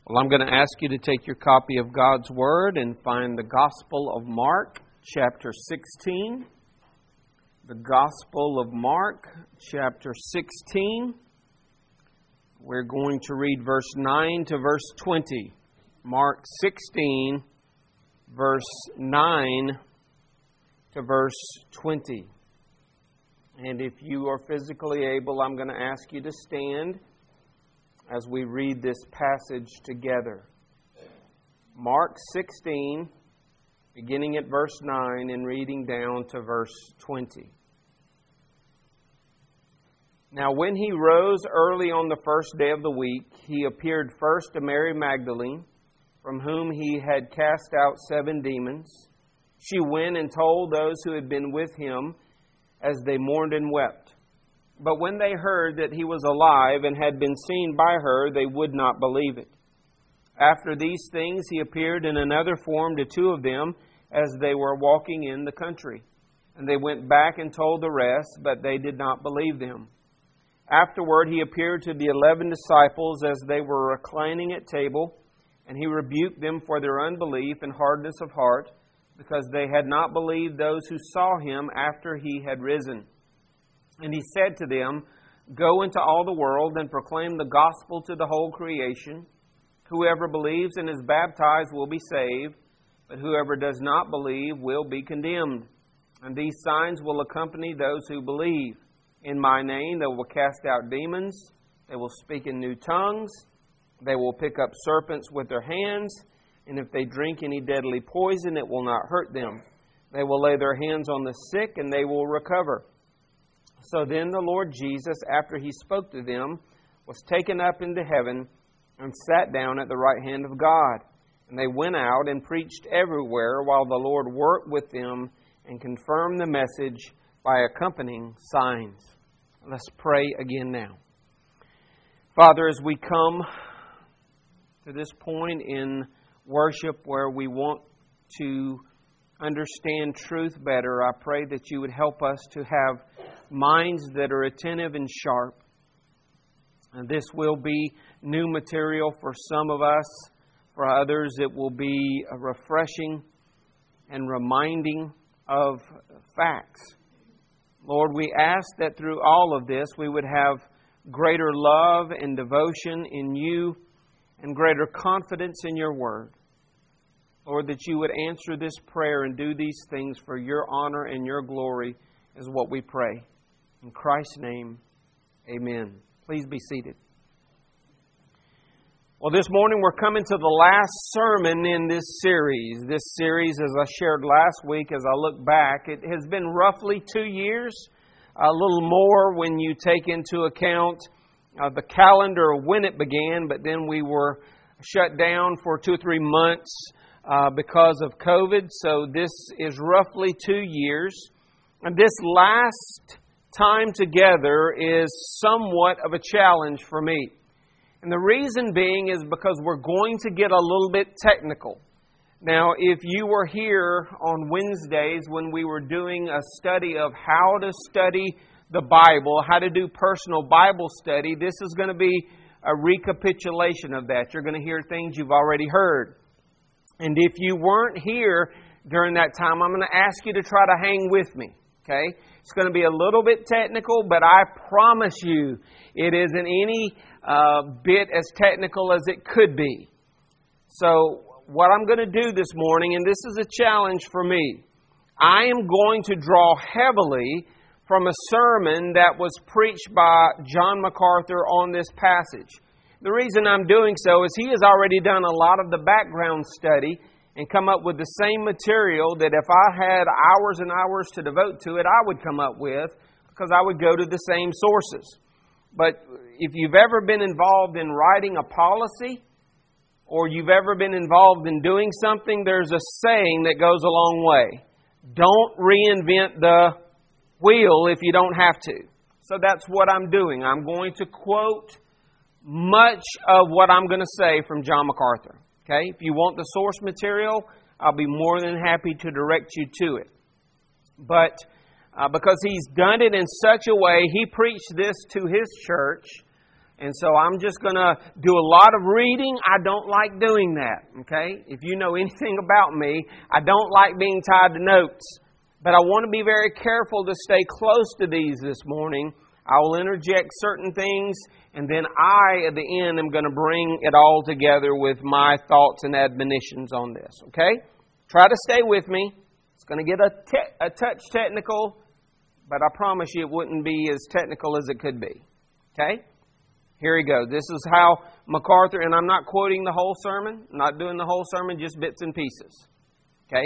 Well, I'm going to ask you to take your copy of God's Word and find the Gospel of Mark, chapter 16. The Gospel of Mark, chapter 16. We're going to read verse 9 to verse 20. Mark 16, verse 9 to verse 20. And if you are physically able, I'm going to ask you to stand as we read this passage together. Mark 16, beginning at verse 9 and reading down to verse 20. Now when he rose early on the first day of the week, he appeared first to Mary Magdalene, from whom he had cast out 7 demons. She went and told those who had been with him as they mourned and wept. But when they heard that he was alive and had been seen by her, they would not believe it. After these things, he appeared in another form to 2 of them as they were walking in the country. And they went back and told the rest, but they did not believe them. Afterward, he appeared to the 11 disciples as they were reclining at table, and he rebuked them for their unbelief and hardness of heart, because they had not believed those who saw him after he had risen. And he said to them, "Go into all the world and proclaim the gospel to the whole creation. Whoever believes and is baptized will be saved, but whoever does not believe will be condemned. And these signs will accompany those who believe. In my name they will cast out demons, they will speak in new tongues, they will pick up serpents with their hands, and if they drink any deadly poison, it will not hurt them. They will lay their hands on the sick, and they will recover." So then the Lord Jesus, after he spoke to them, was taken up into heaven and sat down at the right hand of God. And they went out and preached everywhere, while the Lord worked with them and confirmed the message by accompanying signs. Let's pray again now. Father, as we come to this point in worship where we want to understand truth better, I pray that you would help us to have minds that are attentive and sharp. And this will be new material for some of us. For others, it will be a refreshing and reminding of facts. Lord, we ask that through all of this, we would have greater love and devotion in you and greater confidence in your word. Lord, that you would answer this prayer and do these things for your honor and your glory is what we pray. In Christ's name, amen. Please be seated. Well, this morning we're coming to the last sermon in this series. This series, as I shared last week, as I look back, it has been roughly 2 years, a little more when you take into account the calendar of when it began, but then we were shut down for 2 or 3 months because of COVID. So this is roughly 2 years. And this last time together is somewhat of a challenge for me. And the reason being is because we're going to get a little bit technical. Now, if you were here on Wednesdays when we were doing a study of how to study the Bible, how to do personal Bible study, this is going to be a recapitulation of that. You're going to hear things you've already heard. And if you weren't here during that time, I'm going to ask you to try to hang with me. Okay? It's going to be a little bit technical, but I promise you it isn't any bit as technical as it could be. So what I'm going to do this morning, and this is a challenge for me, I am going to draw heavily from a sermon that was preached by John MacArthur on this passage. The reason I'm doing so is he has already done a lot of the background study and come up with the same material that if I had hours and hours to devote to it, I would come up with, because I would go to the same sources. But if you've ever been involved in writing a policy, or you've ever been involved in doing something, there's a saying that goes a long way. Don't reinvent the wheel if you don't have to. So that's what I'm doing. I'm going to quote much of what I'm going to say from John MacArthur. Okay? If you want the source material, I'll be more than happy to direct you to it. But because he's done it in such a way, he preached this to his church And so I'm just going to do a lot of reading. I don't like doing that, okay? If you know anything about me, I don't like being tied to notes. But I want to be very careful to stay close to these this morning. I will interject certain things, and then I, at the end, am going to bring it all together with my thoughts and admonitions on this, okay? Try to stay with me. It's going to get a touch technical, but I promise you it wouldn't be as technical as it could be, okay? Here we go. This is how MacArthur, and I'm not quoting the whole sermon, I'm not doing the whole sermon, just bits and pieces. Okay?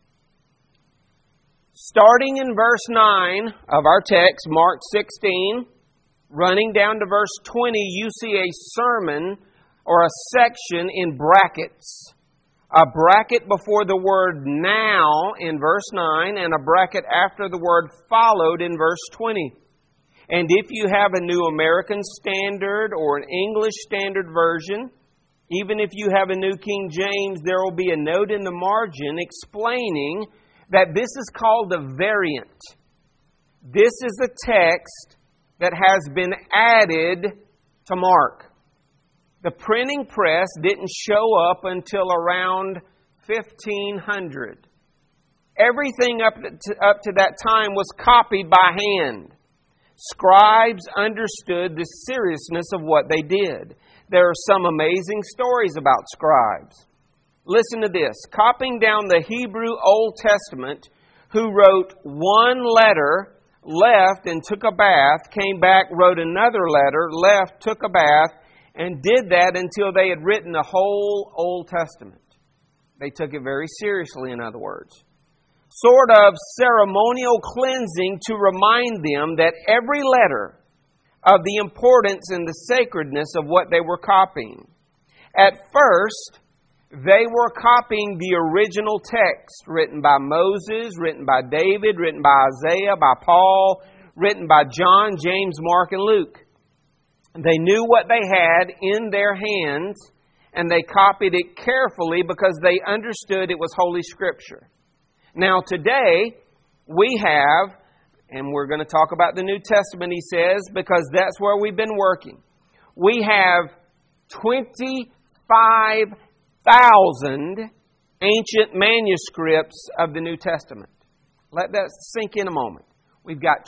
Starting in verse 9 of our text, Mark 16, running down to verse 20, you see a sermon or a section in brackets. A bracket before the word now in verse 9, and a bracket after the word followed in verse 20. And if you have a New American Standard or an English Standard Version, even if you have a New King James, there will be a note in the margin explaining that this is called a variant. This is a text that has been added to Mark. The printing press didn't show up until around 1500. Everything up to that time was copied by hand. Scribes understood the seriousness of what they did. There are some amazing stories about scribes. Listen to this. Copying down the Hebrew Old Testament, who wrote one letter, left and took a bath, came back, wrote another letter, left, took a bath, and did that until they had written the whole Old Testament. They took it very seriously, in other words. Sort of ceremonial cleansing to remind them that every letter of the importance and the sacredness of what they were copying. At first, they were copying the original text written by Moses, written by David, written by Isaiah, by Paul, written by John, James, Mark, and Luke. They knew what they had in their hands, and they copied it carefully because they understood it was Holy Scripture. Now today, we have, and we're going to talk about the New Testament, he says, because that's where we've been working. We have 25,000 ancient manuscripts of the New Testament. Let that sink in a moment. We've got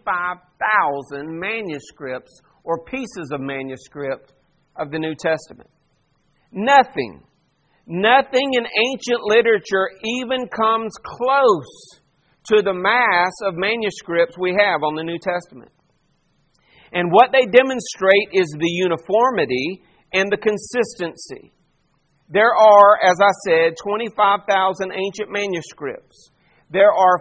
25,000 manuscripts or pieces of manuscript of the New Testament. Nothing in ancient literature even comes close to the mass of manuscripts we have on the New Testament. And what they demonstrate is the uniformity and the consistency. There are, as I said, 25,000 ancient manuscripts. There are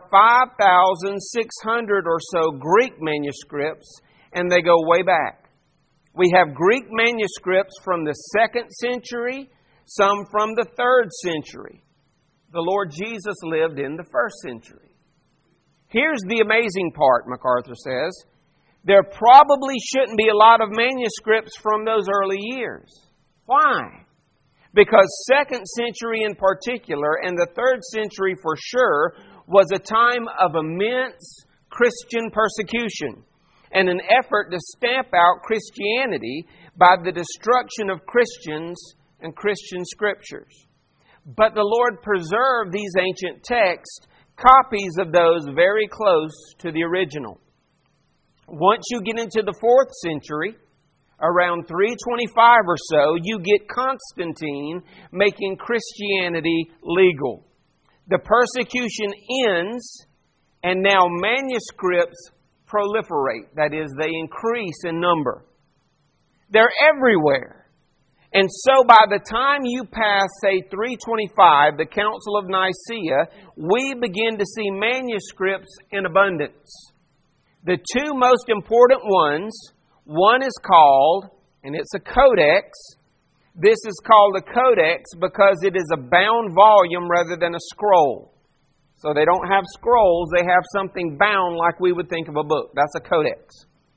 5,600 or so Greek manuscripts, and they go way back. We have Greek manuscripts from the 2nd century, some from the 3rd century. The Lord Jesus lived in the 1st century. Here's the amazing part, MacArthur says. There probably shouldn't be a lot of manuscripts from those early years. Why? Because 2nd century in particular, and the 3rd century for sure, was a time of immense Christian persecution and an effort to stamp out Christianity by the destruction of Christians and Christian scriptures. But the Lord preserved these ancient texts, copies of those very close to the original. Once you get into the 4th century, around 325 or so, you get Constantine making Christianity legal. The persecution ends, and now manuscripts proliferate. That is, they increase in number. They're everywhere. And so by the time you pass, say, 325, the Council of Nicaea, we begin to see manuscripts in abundance. The two most important ones, one is called, and it's a codex. This is called a codex because it is a bound volume rather than a scroll. So they don't have scrolls, they have something bound like we would think of a book. That's a codex.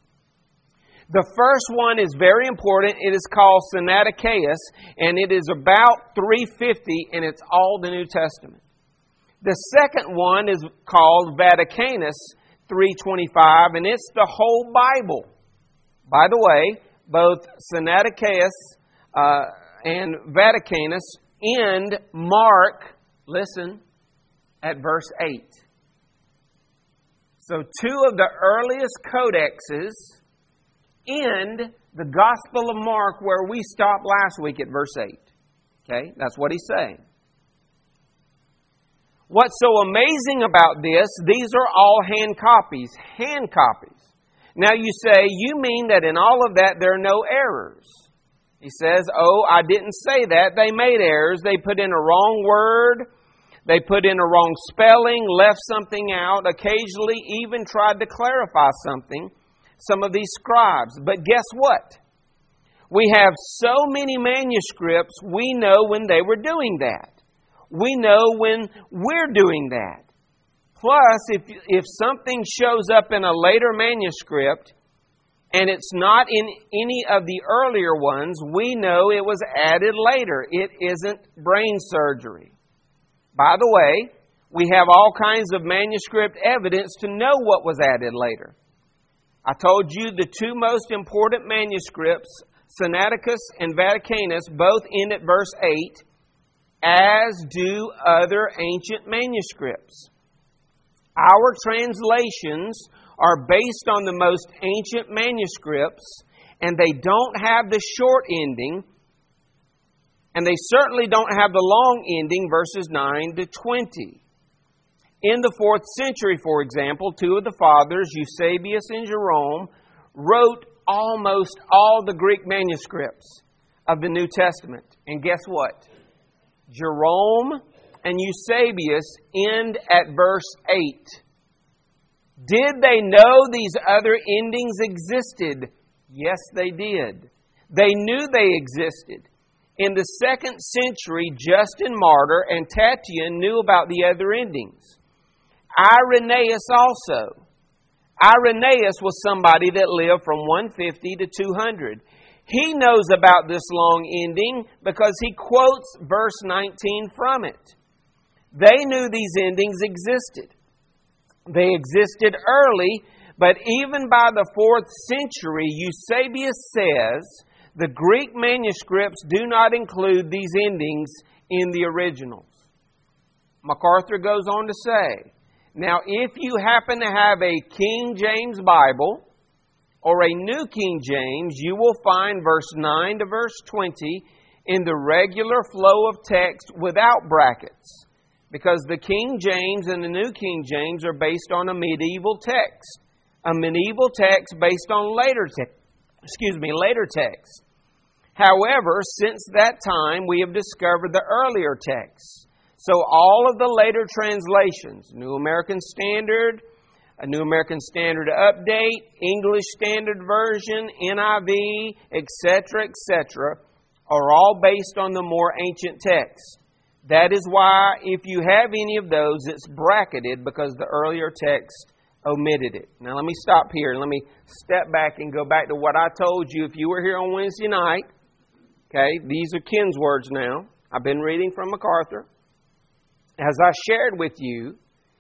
The first one is very important. It is called Sinaiticus, and it is about 350, and it's all the New Testament. The second one is called Vaticanus 325, and it's the whole Bible. By the way, both Sinaiticus and Vaticanus end Mark, listen, at verse 8. So two of the earliest codexes end the Gospel of Mark where we stopped last week at verse 8. Okay, that's what he's saying. What's so amazing about this, these are all hand copies. Hand copies. Now you say, you mean that in all of that there are no errors? He says, oh, I didn't say that. They made errors. They put in a wrong word. They put in a wrong spelling, left something out, occasionally even tried to clarify something, some of these scribes. But guess what? We have so many manuscripts, we know when they were doing that. We know when we're doing that. Plus, if something shows up in a later manuscript and it's not in any of the earlier ones, we know it was added later. It isn't brain surgery. By the way, we have all kinds of manuscript evidence to know what was added later. I told you the two most important manuscripts, Sinaiticus and Vaticanus, both end at verse 8, as do other ancient manuscripts. Our translations are based on the most ancient manuscripts, and they don't have the short ending, and they certainly don't have the long ending, verses 9 to 20. In the 4th century, for example, two of the fathers, Eusebius and Jerome, wrote almost all the Greek manuscripts of the New Testament. And guess what? Jerome and Eusebius end at verse 8. Did they know these other endings existed? Yes, they did. They knew they existed. In the 2nd century, Justin Martyr and Tatian knew about the other endings. Irenaeus also. Irenaeus was somebody that lived from 150 to 200. He knows about this long ending because he quotes verse 19 from it. They knew these endings existed. They existed early, but even by the 4th century, Eusebius says the Greek manuscripts do not include these endings in the originals. MacArthur goes on to say, now if you happen to have a King James Bible or a New King James, you will find verse 9 to verse 20 in the regular flow of text without brackets, because the King James and the New King James are based on a medieval text. A medieval text based on later text. However, since that time, we have discovered the earlier texts. So all of the later translations, New American Standard, a New American Standard Update, English Standard Version, NIV, etc., are all based on the more ancient text. That is why, if you have any of those, it's bracketed because the earlier text omitted it. Now, let me stop here and let me step back and go back to what I told you if you were here on Wednesday night. Okay, these are Ken's words now. I've been reading from MacArthur. As I shared with you,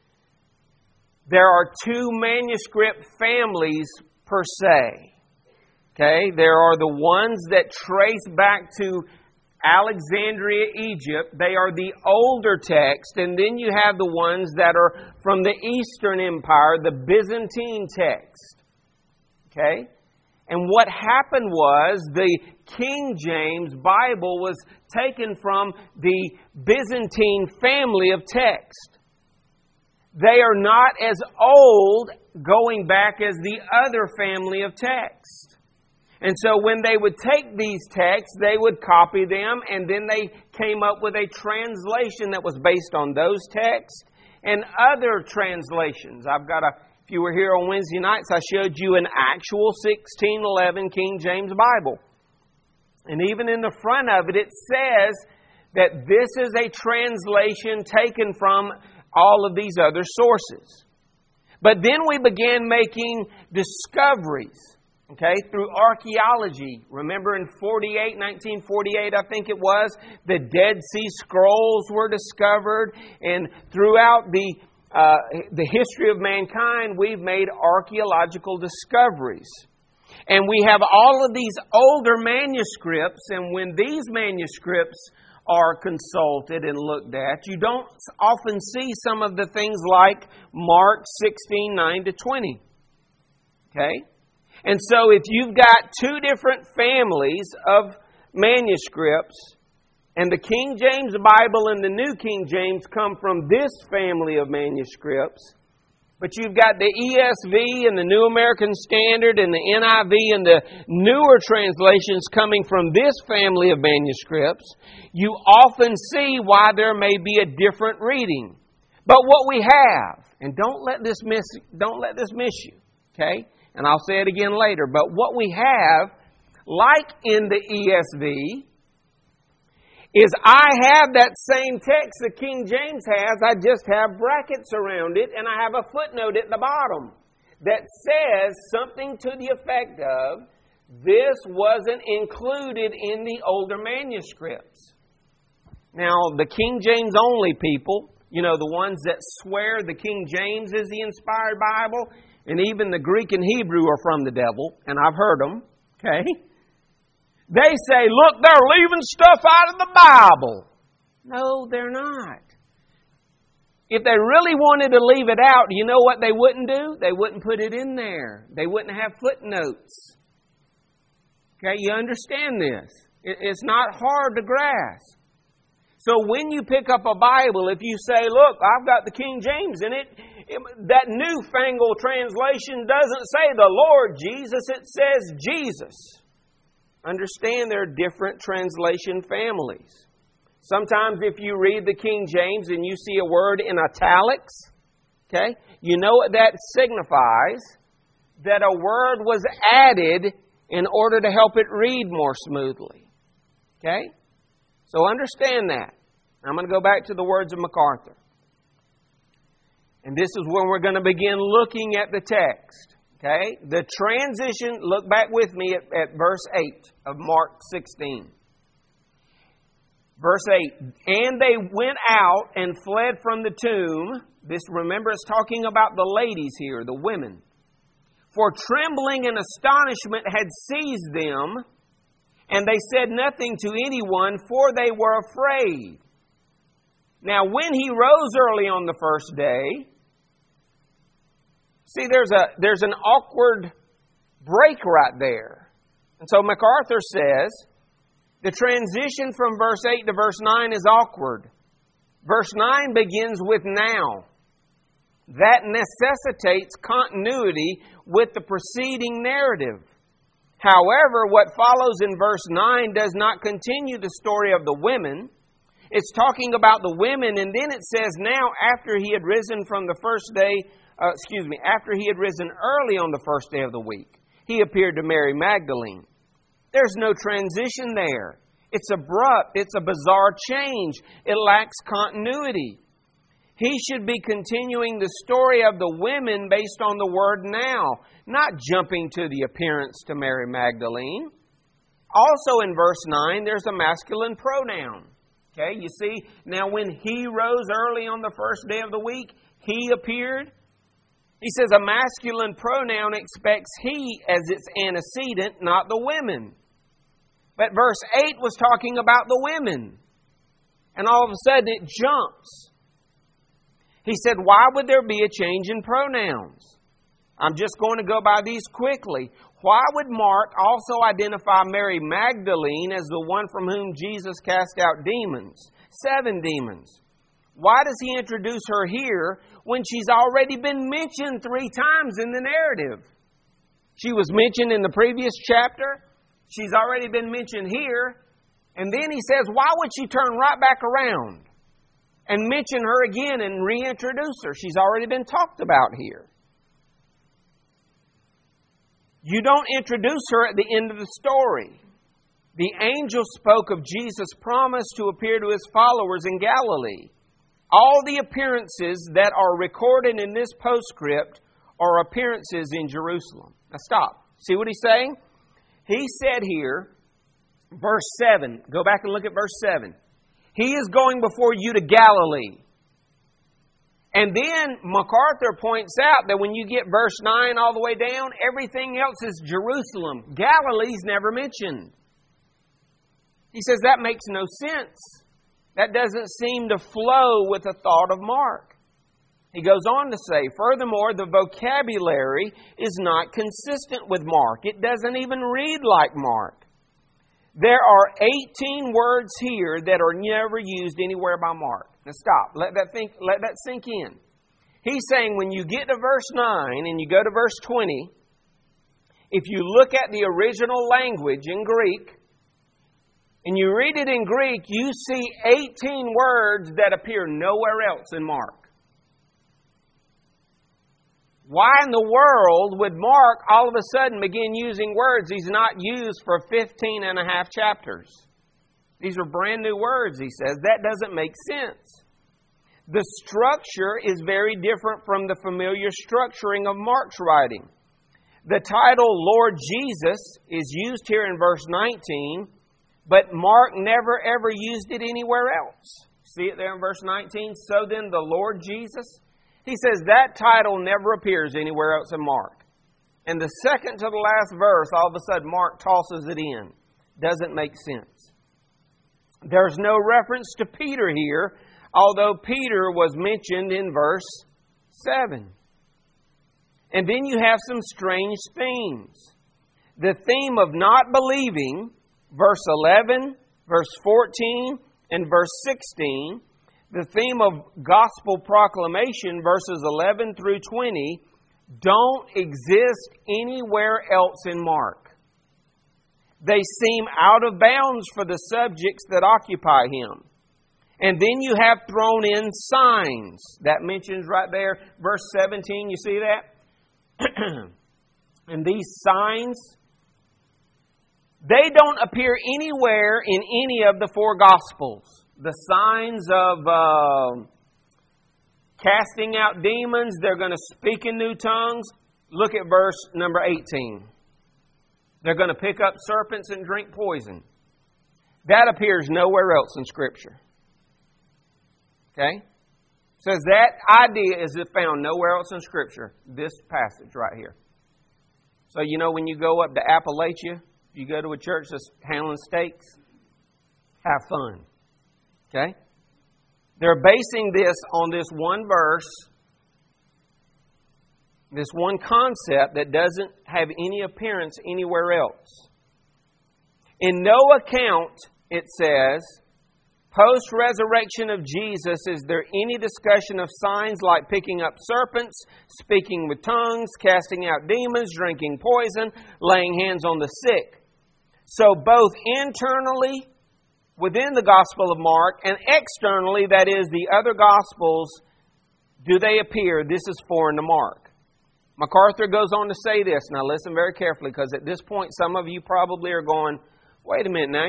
there are two manuscript families per se. Okay, there are the ones that trace back to Alexandria, Egypt. They are the older text. And then you have the ones that are from the Eastern Empire, the Byzantine text. Okay? And what happened was the King James Bible was taken from the Byzantine family of text. They are not as old going back as the other family of text. And so when they would take these texts, they would copy them, and then they came up with a translation that was based on those texts and other translations. If you were here on Wednesday nights, I showed you an actual 1611 King James Bible. And even in the front of it, it says that this is a translation taken from all of these other sources. But then we began making discoveries, okay, through archaeology. Remember in 1948, I think it was, the Dead Sea Scrolls were discovered. And throughout the history of mankind, we've made archaeological discoveries. And we have all of these older manuscripts, and when these manuscripts are consulted and looked at, you don't often see some of the things like Mark 16, 9 to 20. Okay? And so if you've got two different families of manuscripts, and the King James Bible and the New King James come from this family of manuscripts, but you've got the ESV and the New American Standard and the NIV and the newer translations coming from this family of manuscripts, you often see why there may be a different reading. But what we have, and don't let this miss you, okay? And I'll say it again later, but what we have, like in the ESV, is I have that same text the King James has, I just have brackets around it, and I have a footnote at the bottom that says something to the effect of, this wasn't included in the older manuscripts. Now, the King James only people, you know, the ones that swear the King James is the inspired Bible, and even the Greek and Hebrew are from the devil, and I've heard them, okay? They say, look, they're leaving stuff out of the Bible. No, they're not. If they really wanted to leave it out, you know what they wouldn't do? They wouldn't put it in there. They wouldn't have footnotes. Okay, you understand this. It's not hard to grasp. So when you pick up a Bible, if you say, look, I've got the King James in it, that newfangled translation doesn't say the Lord Jesus, it says Jesus. Understand there are different translation families. Sometimes if you read the King James and you see a word in italics, okay, you know what that signifies? That a word was added in order to help it read more smoothly. Okay? So understand that. I'm going to go back to the words of MacArthur. And this is when we're going to begin looking at the text. Okay? The transition, look back with me at verse 8 of Mark 16. Verse 8, and they went out and fled from the tomb. This, remember, it's talking about the ladies here, the women. For trembling and astonishment had seized them, and they said nothing to anyone, for they were afraid. Now, when he rose early on the first day, see, there's an awkward break right there. And so MacArthur says, the transition from verse 8 to verse 9 is awkward. Verse 9 begins with now. That necessitates continuity with the preceding narrative. However, what follows in verse 9 does not continue the story of the women. It's talking about the women, and then it says, now after he had risen from the first day, after he had risen early on the first day of the week, he appeared to Mary Magdalene. There's no transition there. It's abrupt. It's a bizarre change. It lacks continuity. He should be continuing the story of the women based on the word now, not jumping to the appearance to Mary Magdalene. Also in verse 9, there's a masculine pronoun. Okay, you see, now when he rose early on the first day of the week, he appeared. He says a masculine pronoun expects he as its antecedent, not the women. But verse 8 was talking about the women. And all of a sudden it jumps. He said, why would there be a change in pronouns? I'm just going to go by these quickly. Why would Mark also identify Mary Magdalene as the one from whom Jesus cast out demons? 7 demons. Why does he introduce her here when she's already been mentioned 3 times in the narrative? She was mentioned in the previous chapter. She's already been mentioned here. And then he says, why would she turn right back around and mention her again and reintroduce her? She's already been talked about here. You don't introduce her at the end of the story. The angel spoke of Jesus' promise to appear to his followers in Galilee. All the appearances that are recorded in this postscript are appearances in Jerusalem. Now stop. See what he's saying? He said here, verse 7, go back and look at verse 7. He is going before you to Galilee. And then MacArthur points out that when you get verse 9 all the way down, everything else is Jerusalem. Galilee's never mentioned. He says that makes no sense. That doesn't seem to flow with the thought of Mark. He goes on to say, furthermore, the vocabulary is not consistent with Mark. It doesn't even read like Mark. There are 18 words here that are never used anywhere by Mark. Now stop. Let that sink in. He's saying when you get to verse 9 and you go to verse 20, if you look at the original language in Greek, and you read it in Greek, you see 18 words that appear nowhere else in Mark. Why in the world would Mark all of a sudden begin using words he's not used for 15 and a half chapters? These are brand new words, he says. That doesn't make sense. The structure is very different from the familiar structuring of Mark's writing. The title Lord Jesus is used here in verse 19, but Mark never ever used it anywhere else. See it there in verse 19? So then the Lord Jesus, he says that title never appears anywhere else in Mark. And the second to the last verse, all of a sudden Mark tosses it in. Doesn't make sense. There's no reference to Peter here, although Peter was mentioned in verse 7. And then you have some strange themes. The theme of not believing, verse 11, verse 14, and verse 16. The theme of gospel proclamation, verses 11 through 20, don't exist anywhere else in Mark. They seem out of bounds for the subjects that occupy him. And then you have thrown in signs. That mentions right there, verse 17, you see that? And these signs, they don't appear anywhere in any of the four Gospels. The signs of casting out demons, they're going to speak in new tongues. Look at verse number 18. They're going to pick up serpents and drink poison. That appears nowhere else in Scripture. Okay? Says that idea is found nowhere else in Scripture. This passage right here. So you know when you go up to Appalachia, you go to a church that's handling steaks, have fun. Okay? They're basing this on this one verse, this one concept that doesn't have any appearance anywhere else. In no account, it says, post-resurrection of Jesus, is there any discussion of signs like picking up serpents, speaking with tongues, casting out demons, drinking poison, laying hands on the sick? So both internally, within the Gospel of Mark, and externally, that is, the other Gospels, do they appear? This is foreign to Mark. MacArthur goes on to say this. Now listen very carefully, because at this point some of you probably are going, wait a minute now,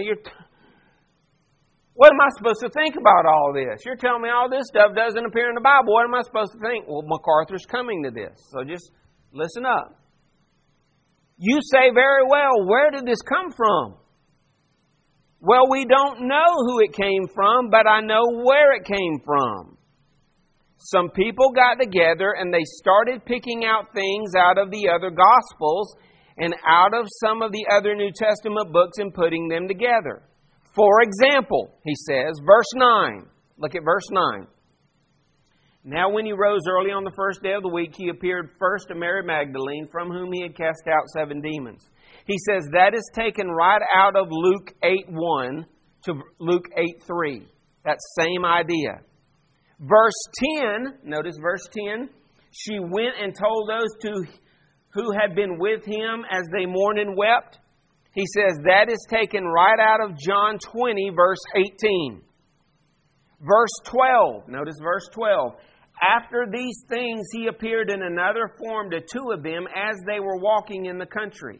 what am I supposed to think about all this? You're telling me all this stuff doesn't appear in the Bible. What am I supposed to think? Well, MacArthur's coming to this. So just listen up. You say very well, where did this come from? Well, we don't know who it came from, but I know where it came from. Some people got together and they started picking out things out of the other Gospels and out of some of the other New Testament books and putting them together. For example, he says, verse 9. Look at verse 9. Now when he rose early on the first day of the week, he appeared first to Mary Magdalene, from whom he had cast out 7 demons. He says that is taken right out of Luke 8:1 to Luke 8:3. That same idea. Verse 10, notice verse 10. She went and told those who had been with him as they mourned and wept. He says that is taken right out of John 20, verse 18. Verse 12, notice verse 12. After these things, he appeared in another form to 2 of them as they were walking in the country.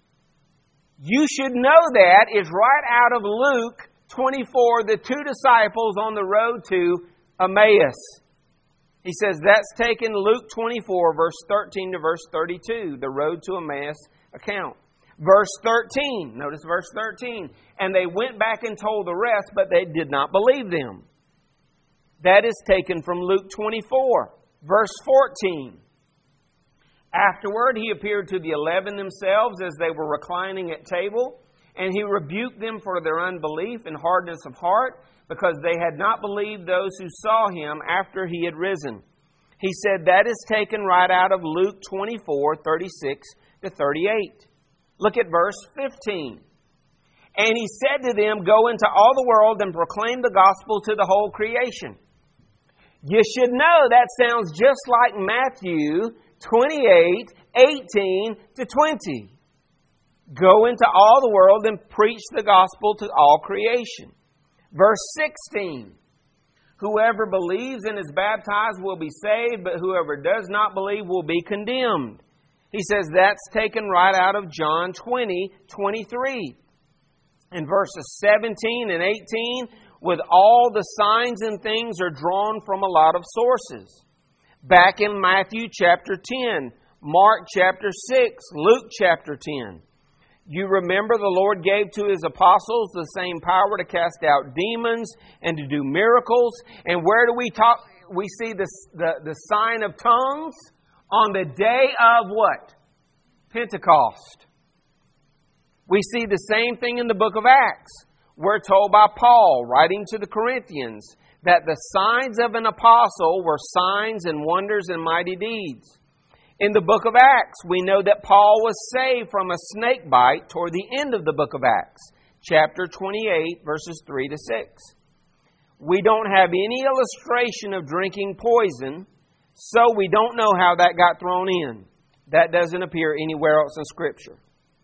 You should know that is right out of Luke 24, the 2 disciples on the road to Emmaus. He says that's taken Luke 24, verse 13 to verse 32, the road to Emmaus account. Verse 13, notice verse 13. And they went back and told the rest, but they did not believe them. That is taken from Luke 24, verse 14. Afterward, He appeared to the 11 themselves as they were reclining at table, and He rebuked them for their unbelief and hardness of heart, because they had not believed those who saw Him after He had risen. He said that is taken right out of Luke 24, 36 to 38. Look at verse 15. And He said to them, "Go into all the world and proclaim the gospel to the whole creation." You should know that sounds just like Matthew 28, 18 to 20. Go into all the world and preach the gospel to all creation. Verse 16. Whoever believes and is baptized will be saved, but whoever does not believe will be condemned. He says that's taken right out of John 20, 23. In verses 17 and 18, with all the signs and things are drawn from a lot of sources. Back in Matthew chapter 10, Mark chapter 6, Luke chapter 10. You remember the Lord gave to His apostles the same power to cast out demons and to do miracles. And where do we see the sign of tongues? On the day of what? Pentecost. We see the same thing in the book of Acts. We're told by Paul, writing to the Corinthians, that the signs of an apostle were signs and wonders and mighty deeds. In the book of Acts, we know that Paul was saved from a snake bite toward the end of the book of Acts, chapter 28, verses 3 to 6. We don't have any illustration of drinking poison, so we don't know how that got thrown in. That doesn't appear anywhere else in Scripture.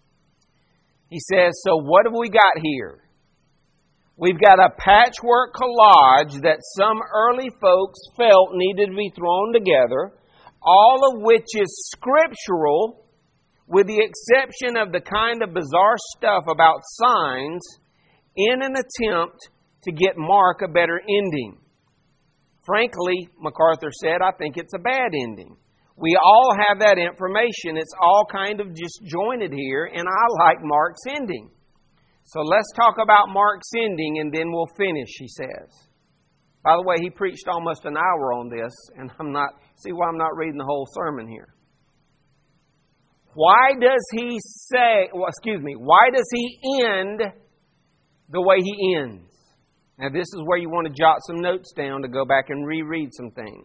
He says, so what have we got here? We've got a patchwork collage that some early folks felt needed to be thrown together, all of which is scriptural, with the exception of the kind of bizarre stuff about signs, in an attempt to get Mark a better ending. Frankly, MacArthur said, I think it's a bad ending. We all have that information. It's all kind of disjointed here, and I like Mark's ending. So let's talk about Mark's ending, and then we'll finish, he says. By the way, he preached almost an hour on this, and see why I'm not reading the whole sermon here. Why does he end the way he ends? Now, this is where you want to jot some notes down to go back and reread some things.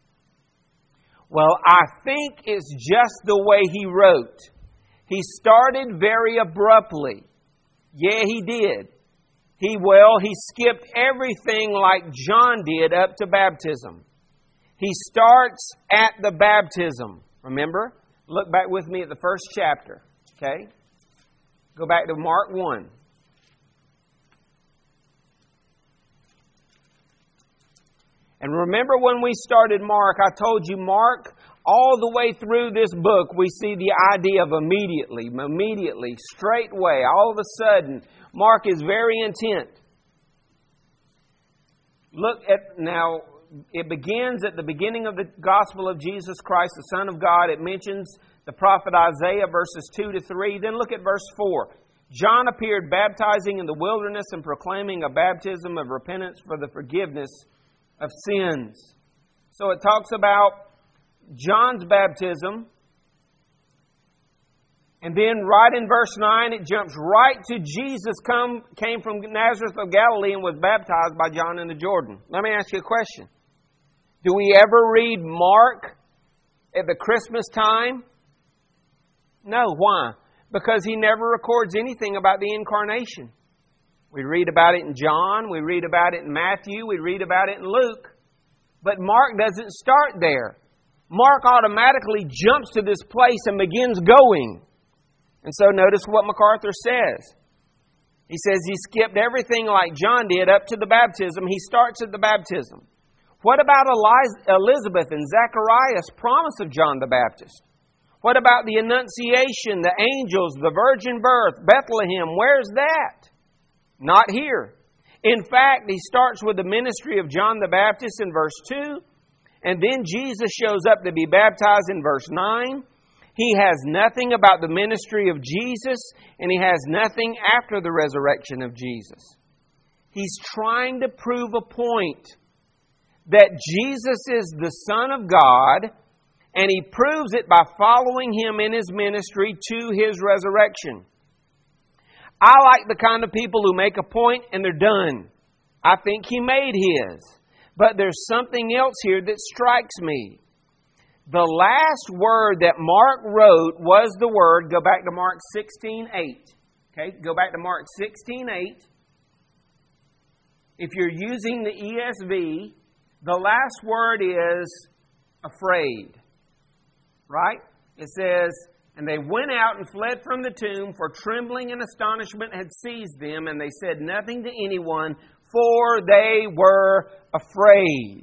Well, I think it's just the way he wrote. He started very abruptly. Yeah, he did. He skipped everything like John did up to baptism. He starts at the baptism. Remember? Look back with me at the first chapter. Okay? Go back to Mark 1. And remember when we started Mark, I told you Mark, all the way through this book, we see the idea of immediately, straightway, all of a sudden. Mark is very intent. Look at now, it begins at the beginning of the gospel of Jesus Christ, the Son of God. It mentions the prophet Isaiah, verses 2 to 3. Then look at verse 4. John appeared baptizing in the wilderness and proclaiming a baptism of repentance for the forgiveness of sins. So it talks about John's baptism. And then right in verse 9, it jumps right to Jesus came from Nazareth of Galilee and was baptized by John in the Jordan. Let me ask you a question. Do we ever read Mark at the Christmas time? No. Why? Because he never records anything about the incarnation. We read about it in John, we read about it in Matthew, we read about it in Luke. But Mark doesn't start there. Mark automatically jumps to this place and begins going. And so notice what MacArthur says. He says he skipped everything like John did up to the baptism. He starts at the baptism. What about Elizabeth and Zacharias' promise of John the Baptist? What about the Annunciation, the angels, the virgin birth, Bethlehem? Where's that? Not here. In fact, he starts with the ministry of John the Baptist in verse 2. And then Jesus shows up to be baptized in verse 9. He has nothing about the ministry of Jesus, and he has nothing after the resurrection of Jesus. He's trying to prove a point that Jesus is the Son of God, and he proves it by following Him in His ministry to His resurrection. I like the kind of people who make a point and they're done. I think He made His. But there's something else here that strikes me. The last word that Mark wrote was the word, go back to Mark 16:8. Okay, go back to Mark 16:8. If you're using the ESV, the last word is afraid. Right? It says, and they went out and fled from the tomb, for trembling and astonishment had seized them, and they said nothing to anyone, for they were afraid.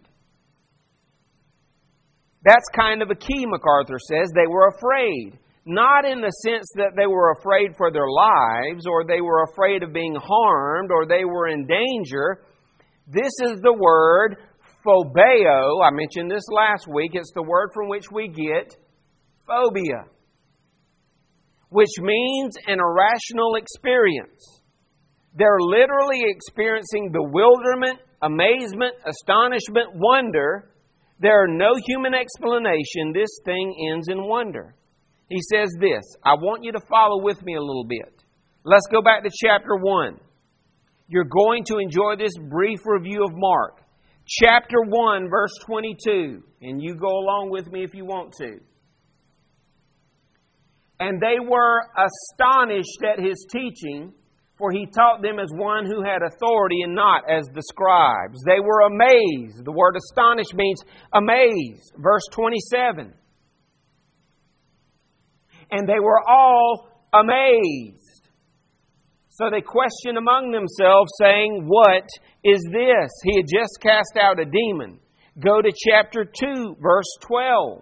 That's kind of a key, MacArthur says. They were afraid. Not in the sense that they were afraid for their lives, or they were afraid of being harmed, or they were in danger. This is the word phobeo. I mentioned this last week. It's the word from which we get phobia, which means an irrational experience. They're literally experiencing bewilderment, amazement, astonishment, wonder. There are no human explanation. This thing ends in wonder. He says this. I want you to follow with me a little bit. Let's go back to chapter 1. You're going to enjoy this brief review of Mark. Chapter 1, verse 22. And you go along with me if you want to. And they were astonished at His teaching, for He taught them as one who had authority and not as the scribes. They were amazed. The word astonished means amazed. Verse 27. And they were all amazed. So they questioned among themselves, saying, what is this? He had just cast out a demon. Go to chapter 2, verse 12.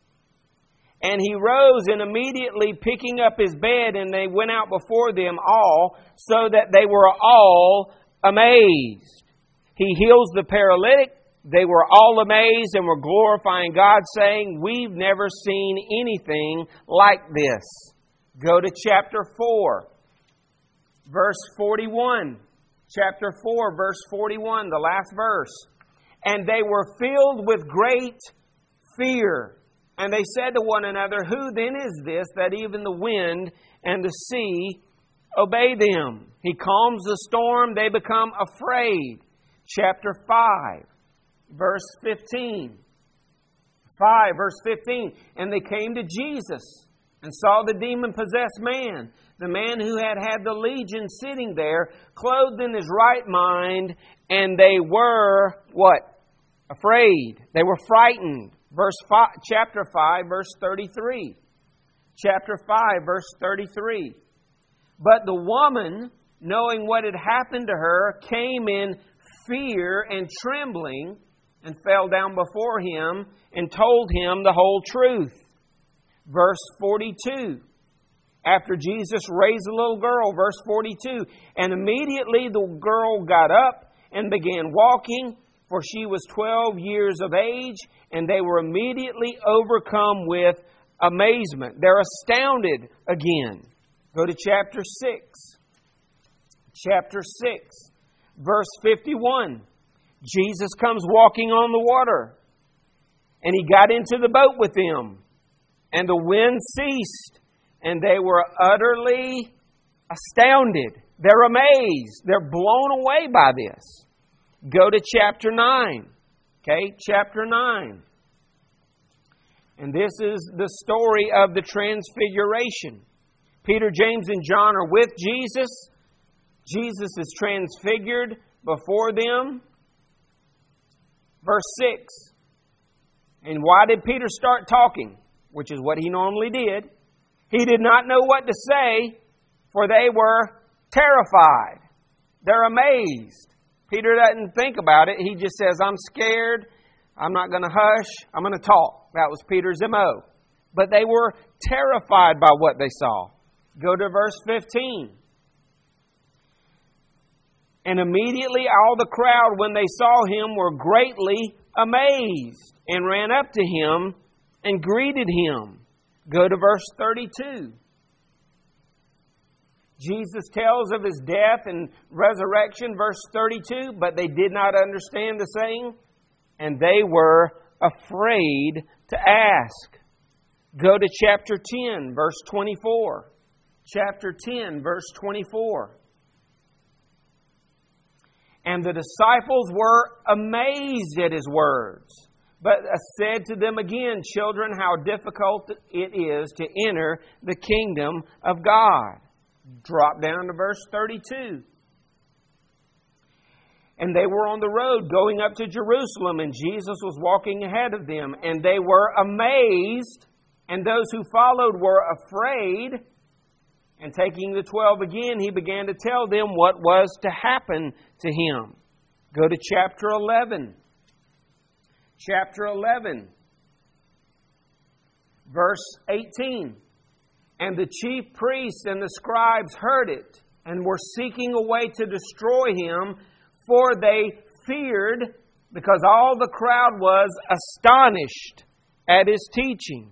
And he rose, and immediately picking up his bed, and they went out before them all, so that they were all amazed. He heals the paralytic. They were all amazed and were glorifying God, saying, we've never seen anything like this. Go to chapter 4, verse 41. Chapter 4, verse 41, the last verse. And they were filled with great fear. And they said to one another, who then is this that even the wind and the sea obey them? He calms the storm, they become afraid. Chapter 5, verse 15. 5, verse 15. And they came to Jesus and saw the demon-possessed man, the man who had had the legion sitting there, clothed in his right mind, and they were, what? Afraid. They were frightened. Chapter 5, verse 33. Chapter 5, verse 33. But the woman, knowing what had happened to her, came in fear and trembling and fell down before Him and told Him the whole truth. Verse 42. After Jesus raised the little girl, verse 42. And immediately the girl got up and began walking, for she was 12 years of age, and they were immediately overcome with amazement. They're astounded again. Go to chapter 6. Chapter 6, verse 51. Jesus comes walking on the water, and He got into the boat with them, and the wind ceased, and they were utterly astounded. They're amazed. They're blown away by this. Go to chapter 9. Okay, chapter 9. And this is the story of the transfiguration. Peter, James, and John are with Jesus. Jesus is transfigured before them. Verse 6. And why did Peter start talking? Which is what he normally did. He did not know what to say, for they were terrified. They're amazed. Peter doesn't think about it. He just says, I'm scared. I'm not going to hush. I'm going to talk. That was Peter's M.O. But they were terrified by what they saw. Go to verse 15. And immediately all the crowd, when they saw Him, were greatly amazed and ran up to Him and greeted Him. Go to verse 32. Jesus tells of His death and resurrection, verse 32, but they did not understand the saying, and they were afraid to ask. Go to chapter 10, verse 24. Chapter 10, verse 24. And the disciples were amazed at His words, but said to them again, Children, how difficult it is to enter the kingdom of God. Drop down to verse 32. And they were on the road going up to Jerusalem, and Jesus was walking ahead of them, and they were amazed, and those who followed were afraid. And taking the 12 again, He began to tell them what was to happen to Him. Go to chapter 11. Chapter 11, verse 18. And the chief priests and the scribes heard it, and were seeking a way to destroy Him, for they feared, because all the crowd was astonished at His teaching.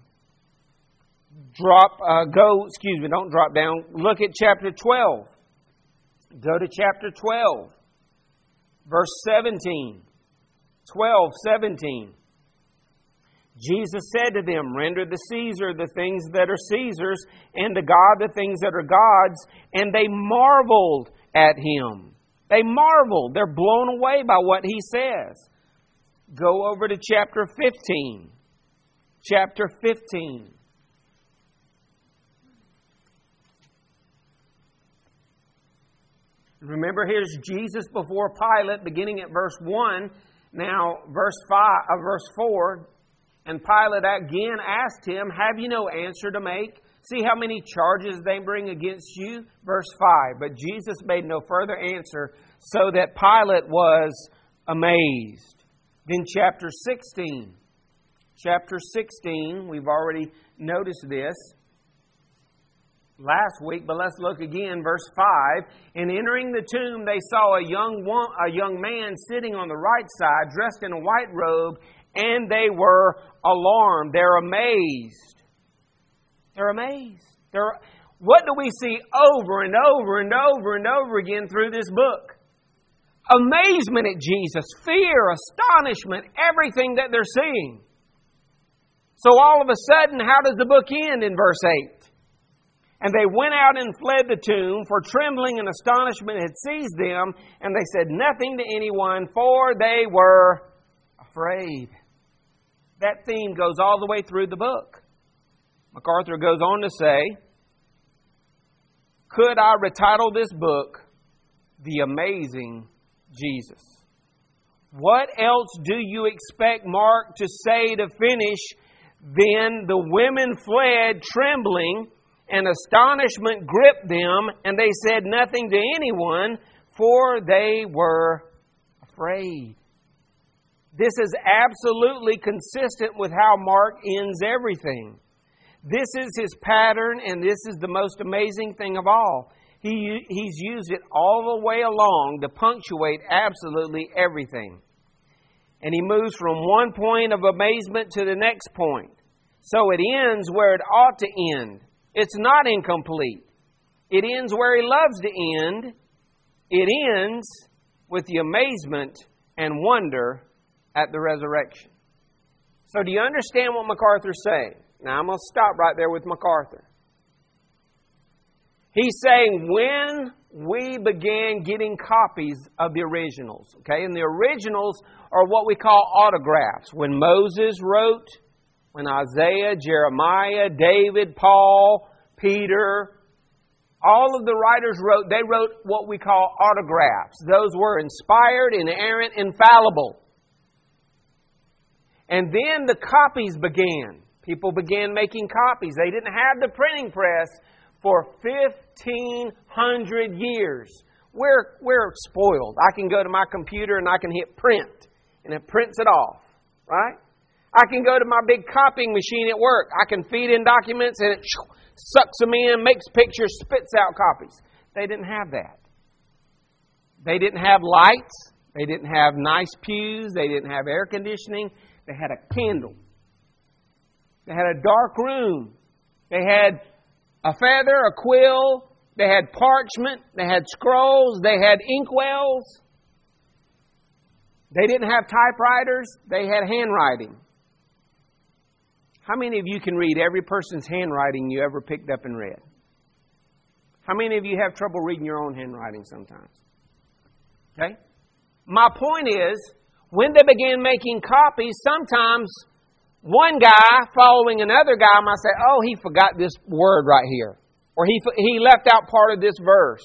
Don't drop down. Look at chapter 12. Go to chapter 12, verse 17. 12:17. Jesus said to them, Render to Caesar the things that are Caesar's, and to God the things that are God's. And they marveled at Him. They marveled. They're blown away by what He says. Go over to chapter 15. Chapter 15. Remember, here's Jesus before Pilate, beginning at verse 1. Now, verse 4. And Pilate again asked Him, Have you no answer to make? See how many charges they bring against you? Verse 5. But Jesus made no further answer, so that Pilate was amazed. Then chapter 16. Chapter 16, we've already noticed this last week, but let's look again, verse 5. And entering the tomb, they saw a young man sitting on the right side, dressed in a white robe, and they were alarmed. They're amazed. They're amazed. What do we see over and over and over and over again through this book? Amazement at Jesus, fear, astonishment, everything that they're seeing. So all of a sudden, how does the book end in verse 8? And they went out and fled the tomb, for trembling and astonishment had seized them, and they said nothing to anyone, for they were afraid. That theme goes all the way through the book. MacArthur goes on to say, could I retitle this book, The Amazing Jesus? What else do you expect Mark to say to finish? Then the women fled trembling, and astonishment gripped them, and they said nothing to anyone, for they were afraid. This is absolutely consistent with how Mark ends everything. This is his pattern, and this is the most amazing thing of all. He's used it all the way along to punctuate absolutely everything. And he moves from one point of amazement to the next point. So it ends where it ought to end. It's not incomplete. It ends where He loves to end. It ends with the amazement and wonder at the resurrection. So do you understand what MacArthur's saying? Now I'm going to stop right there with MacArthur. He's saying when we began getting copies of the originals, okay, and the originals are what we call autographs. When Moses wrote, when Isaiah, Jeremiah, David, Paul, Peter, all of the writers wrote, they wrote what we call autographs. Those were inspired, inerrant, infallible. And then the copies began. People began making copies. They didn't have the printing press for 1,500 years. We're spoiled. I can go to my computer and I can hit print, and it prints it off, right? I can go to my big copying machine at work. I can feed in documents and it sucks them in, makes pictures, spits out copies. They didn't have that. They didn't have lights. They didn't have nice pews. They didn't have air conditioning. They had a candle. They had a dark room. They had a feather, a quill. They had parchment. They had scrolls. They had inkwells. They didn't have typewriters. They had handwriting. How many of you can read every person's handwriting you ever picked up and read? How many of you have trouble reading your own handwriting sometimes? Okay? My point is, when they began making copies, sometimes one guy following another guy might say, oh, he forgot this word right here. Or he left out part of this verse.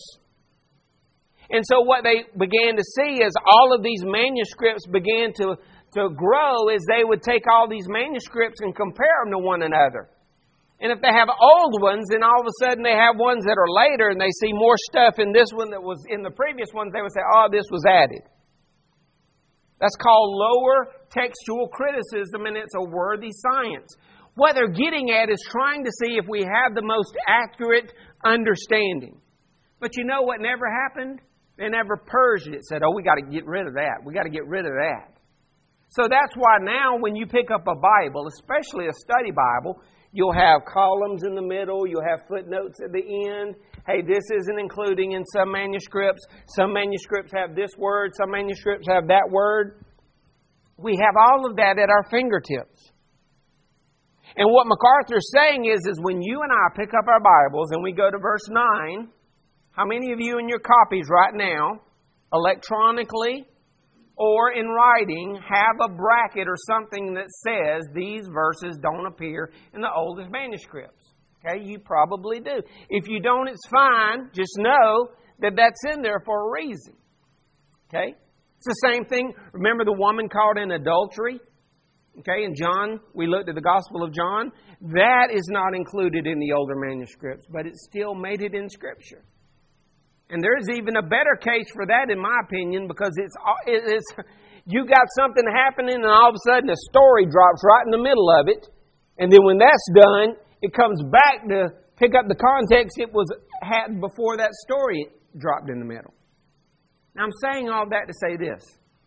And so what they began to see is all of these manuscripts began to grow as they would take all these manuscripts and compare them to one another. And if they have old ones, then all of a sudden they have ones that are later and they see more stuff in this one that was in the previous ones, they would say, oh, this was added. That's called lower textual criticism, and it's a worthy science. What they're getting at is trying to see if we have the most accurate understanding. But you know what never happened? They never purged it. Said, oh, we got to get rid of that. We got to get rid of that. So that's why now when you pick up a Bible, especially a study Bible, you'll have columns in the middle. You'll have footnotes at the end. Hey, this isn't including in some manuscripts. Some manuscripts have this word. Some manuscripts have that word. We have all of that at our fingertips. And what MacArthur's saying is when you and I pick up our Bibles and we go to verse 9, how many of you in your copies right now, electronically or in writing, have a bracket or something that says these verses don't appear in the oldest manuscripts? Okay, you probably do. If you don't, it's fine. Just know that that's in there for a reason. Okay? It's the same thing. Remember the woman caught in adultery? Okay, in John, we looked at the Gospel of John. That is not included in the older manuscripts, but it still made it in Scripture. And there's even a better case for that, in my opinion, because it's you got something happening and all of a sudden a story drops right in the middle of it. And then when that's done, it comes back to pick up the context it was had before that story dropped in the middle. Now I'm saying all that to say this.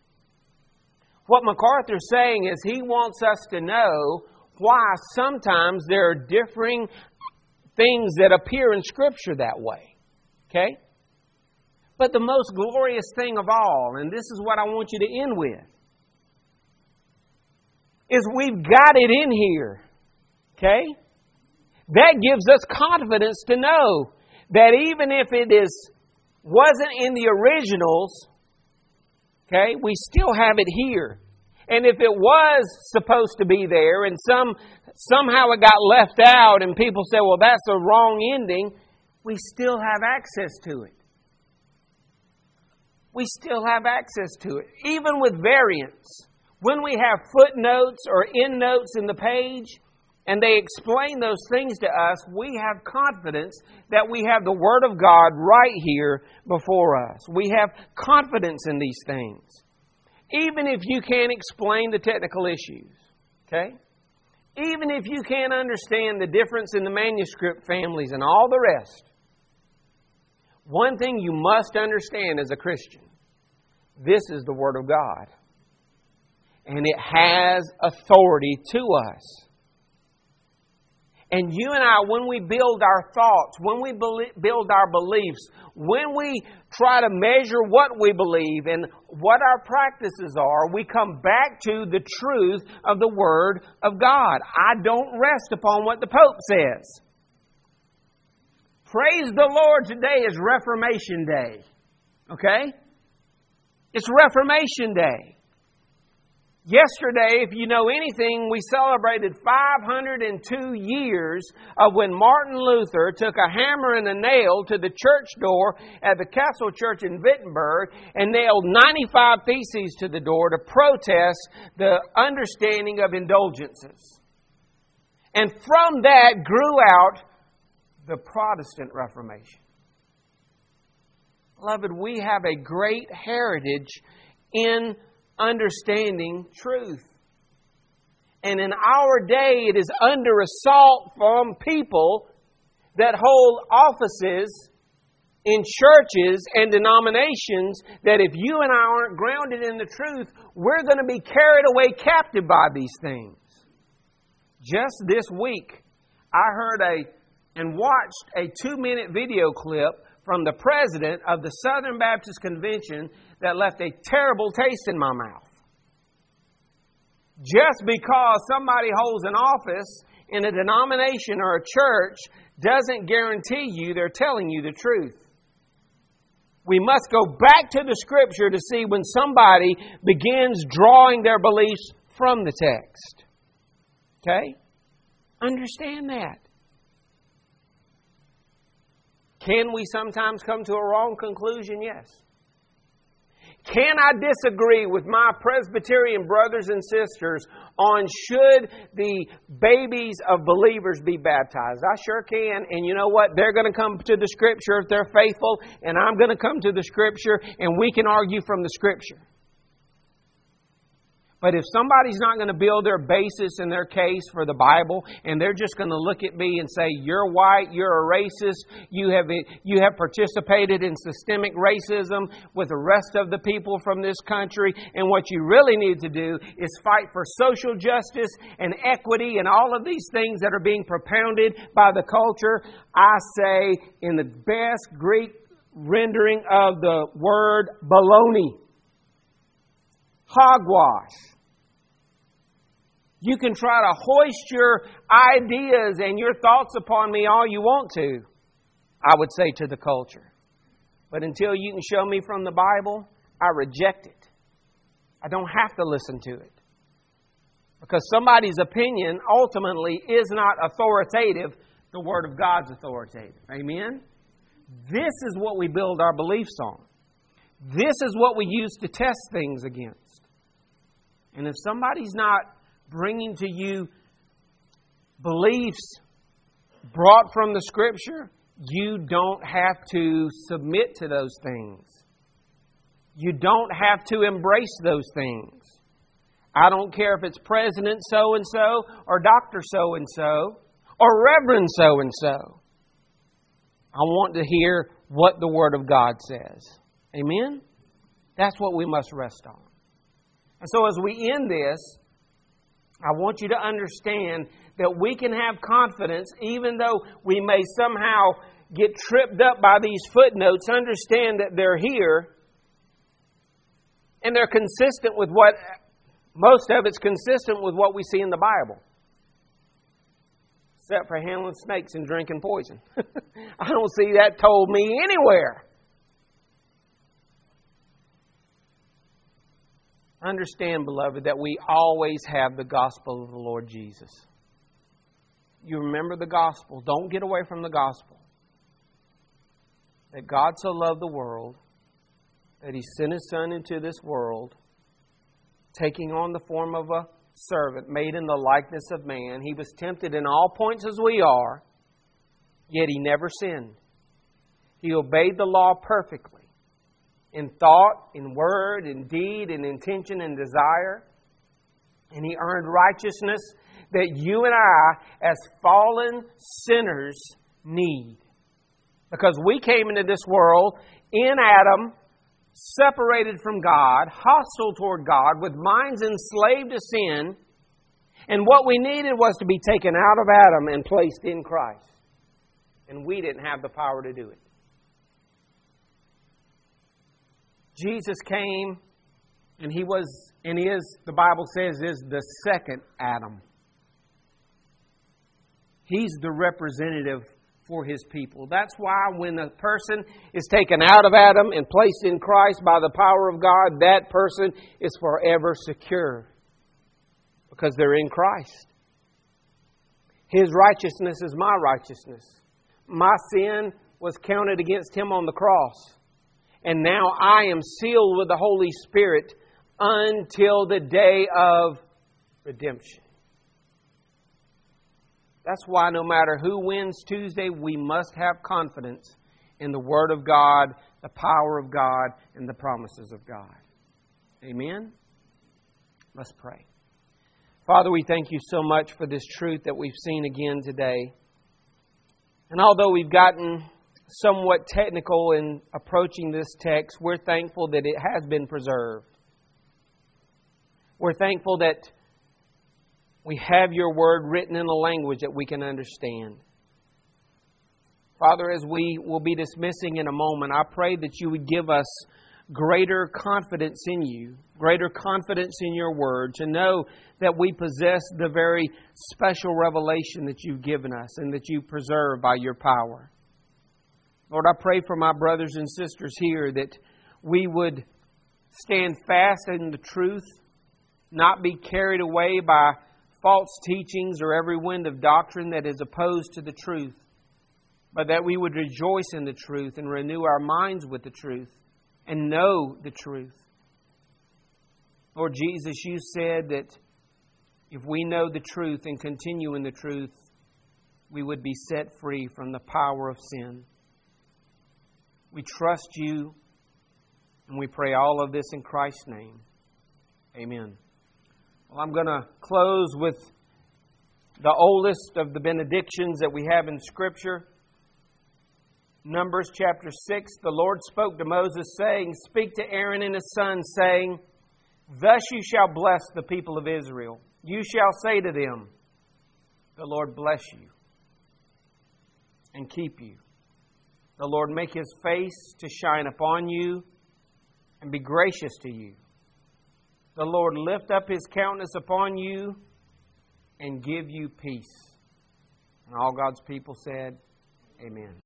What MacArthur's saying is he wants us to know why sometimes there are differing things that appear in Scripture that way. Okay? But the most glorious thing of all, and this is what I want you to end with, is we've got it in here. Okay? That gives us confidence to know that even if it wasn't in the originals, okay, we still have it here. And if it was supposed to be there and somehow it got left out and people say, well, that's a wrong ending, we still have access to it. We still have access to it. Even with variants. When we have footnotes or endnotes in the page and they explain those things to us, we have confidence that we have the Word of God right here before us. We have confidence in these things. Even if you can't explain the technical issues. Okay? Even if you can't understand the difference in the manuscript families and all the rest. One thing you must understand as a Christian. This is the Word of God. And it has authority to us. And you and I, when we build our thoughts, when we build our beliefs, when we try to measure what we believe and what our practices are, we come back to the truth of the Word of God. I don't rest upon what the Pope says. Praise the Lord, today is Reformation Day. Okay? It's Reformation Day. Yesterday, if you know anything, we celebrated 502 years of when Martin Luther took a hammer and a nail to the church door at the Castle Church in Wittenberg and nailed 95 theses to the door to protest the understanding of indulgences. And from that grew out the Protestant Reformation. Beloved, we have a great heritage in understanding truth. And in our day, it is under assault from people that hold offices in churches and denominations that if you and I aren't grounded in the truth, we're going to be carried away captive by these things. Just this week, I heard and watched a 2-minute video clip from the president of the Southern Baptist Convention that left a terrible taste in my mouth. Just because somebody holds an office in a denomination or a church doesn't guarantee you they're telling you the truth. We must go back to the Scripture to see when somebody begins drawing their beliefs from the text. Okay? Understand that. Can we sometimes come to a wrong conclusion? Yes. Can I disagree with my Presbyterian brothers and sisters on should the babies of believers be baptized? I sure can. And you know what? They're going to come to the Scripture if they're faithful. And I'm going to come to the Scripture. And we can argue from the Scripture. But if somebody's not going to build their basis and their case for the Bible, and they're just going to look at me and say, you're white, you're a racist, you have participated in systemic racism with the rest of the people from this country, and what you really need to do is fight for social justice and equity and all of these things that are being propounded by the culture, I say in the best Greek rendering of the word, baloney. Hogwash. You can try to hoist your ideas and your thoughts upon me all you want to, I would say to the culture. But until you can show me from the Bible, I reject it. I don't have to listen to it. Because somebody's opinion ultimately is not authoritative. The Word of God's authoritative. Amen? This is what we build our beliefs on. This is what we use to test things against. And if somebody's not bringing to you beliefs brought from the Scripture, you don't have to submit to those things. You don't have to embrace those things. I don't care if it's President so-and-so or Dr. so-and-so or Reverend so-and-so. I want to hear what the Word of God says. Amen? That's what we must rest on. And so as we end this, I want you to understand that we can have confidence, even though we may somehow get tripped up by these footnotes. Understand that they're here and they're consistent with what, most of it's consistent with what we see in the Bible. Except for handling snakes and drinking poison. I don't see that told me anywhere. Understand, beloved, that we always have the gospel of the Lord Jesus. You remember the gospel. Don't get away from the gospel. That God so loved the world that He sent His Son into this world, taking on the form of a servant, made in the likeness of man. He was tempted in all points as we are, yet He never sinned. He obeyed the law perfectly. In thought, in word, in deed, in intention, and desire. And He earned righteousness that you and I, as fallen sinners, need. Because we came into this world in Adam, separated from God, hostile toward God, with minds enslaved to sin. And what we needed was to be taken out of Adam and placed in Christ. And we didn't have the power to do it. Jesus came, and He was, and is, the Bible says, is the second Adam. He's the representative for His people. That's why when a person is taken out of Adam and placed in Christ by the power of God, that person is forever secure. Because they're in Christ. His righteousness is my righteousness. My sin was counted against Him on the cross. And now I am sealed with the Holy Spirit until the day of redemption. That's why no matter who wins Tuesday, we must have confidence in the Word of God, the power of God, and the promises of God. Amen? Let's pray. Father, we thank You so much for this truth that we've seen again today. And although we've gotten somewhat technical in approaching this text, we're thankful that it has been preserved. We're thankful that we have Your Word written in a language that we can understand. Father, as we will be dismissing in a moment, I pray that You would give us greater confidence in You, greater confidence in Your Word, to know that we possess the very special revelation that You've given us and that You preserve by Your power. Lord, I pray for my brothers and sisters here that we would stand fast in the truth, not be carried away by false teachings or every wind of doctrine that is opposed to the truth, but that we would rejoice in the truth and renew our minds with the truth and know the truth. Lord Jesus, You said that if we know the truth and continue in the truth, we would be set free from the power of sin. We trust You, and we pray all of this in Christ's name. Amen. Well, I'm going to close with the oldest of the benedictions that we have in Scripture. Numbers chapter 6, the Lord spoke to Moses, saying, "Speak to Aaron and his sons, saying, Thus you shall bless the people of Israel. You shall say to them, The Lord bless you and keep you. The Lord make His face to shine upon you and be gracious to you. The Lord lift up His countenance upon you and give you peace." And all God's people said, Amen.